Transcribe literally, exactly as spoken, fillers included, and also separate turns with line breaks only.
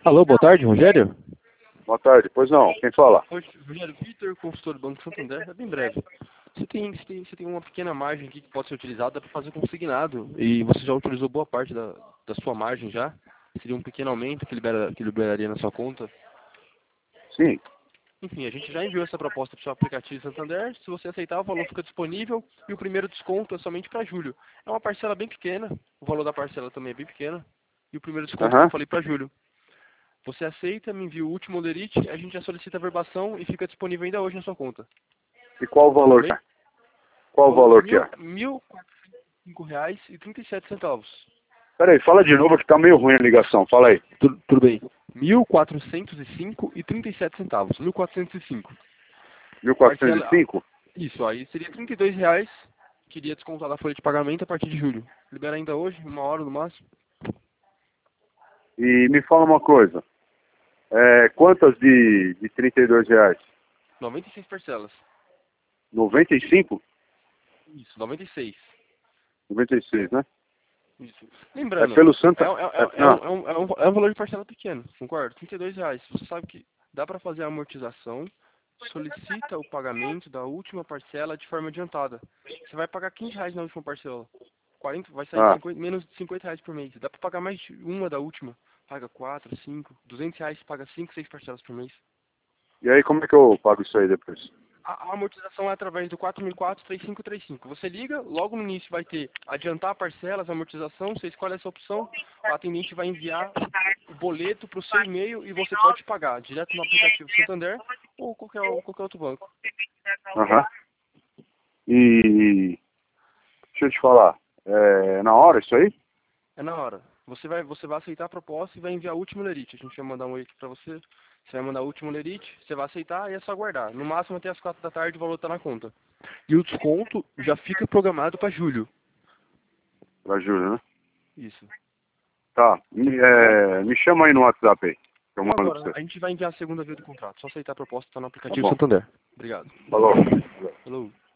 Alô, boa tarde, Rogério?
Boa tarde, pois não, quem fala?
Oi, Rogério, Vitor, consultor do Banco Santander, é bem breve. Você tem, você, tem, você tem uma pequena margem aqui que pode ser utilizada para fazer consignado, e você já utilizou boa parte da, da sua margem já? Seria um pequeno aumento que, libera, que liberaria na sua conta?
Sim.
Enfim, a gente já enviou essa proposta para o seu aplicativo Santander. Se você aceitar, o valor fica disponível e o primeiro desconto é somente para julho. É uma parcela bem pequena, o valor da parcela também é bem pequeno, e o primeiro desconto que
Aham.
eu falei para julho. Você aceita, me envia o último lerite, a gente já solicita a verbação e fica disponível ainda hoje na sua conta.
E qual o
Tudo
valor que
bem?
é? Qual
O
o
valor é
valor que
mil,
é?
mil quatrocentos e cinco reais e trinta e sete centavos.
Peraí, fala de novo que tá meio ruim a ligação, fala aí.
Tudo, tudo bem. Mil quatrocentos e cinco e trinta e sete centavos. Mil quatrocentos e cinco.
mil quatrocentos e
Parcela.
cinco?
Isso, aí seria trinta e dois reais. Queria descontar da folha de pagamento a partir de julho. Libera ainda hoje, uma hora no máximo.
E me fala uma coisa. É, quantas de, de trinta e dois reais?
noventa e seis parcelas.
noventa e cinco?
Isso, noventa e seis.
noventa e seis, né?
Isso.
É
Lembrando,
pelo
é,
Santa...
é, é,
É,
é,
não.
um, é, um, é um é um valor de parcela pequeno, concordo? trinta e dois reais. Você sabe que dá para fazer a amortização, solicita o pagamento da última parcela de forma adiantada. Você vai pagar quinze reais na última parcela. quarenta, vai sair
Ah,
cinquenta, menos de cinquenta reais por mês. Dá para pagar mais de uma da última. Paga quatro, cinco, duzentos reais, paga cinco, seis parcelas por mês.
e aí como é que eu pago isso aí depois?
A, a amortização é através do quatro mil e quatro, três cinco três cinco. Você liga, logo no início vai ter adiantar parcelas, amortização, você escolhe essa opção, o atendente vai enviar o boleto para o seu e-mail e você pode pagar direto no aplicativo Santander ou qualquer, qualquer outro banco.
Aham. E... Deixa eu te falar. É na hora isso aí?
É na hora. Você vai, você vai aceitar a proposta e vai enviar o último lerite. A gente vai mandar um oi aqui para você. Você vai mandar o último lerite, você vai aceitar e é só aguardar. No máximo até as quatro da tarde o valor está na conta. E o desconto já fica programado para julho.
Pra Júlia, né?
Isso.
Tá. Me, é, me chama aí no WhatsApp aí. Que eu
Então
mando pra
agora,
você.
a gente vai enviar a segunda via do contrato. Só aceitar a proposta, tá no
Tá
aplicativo
bom.
Santander. Obrigado.
Falou.
Falou.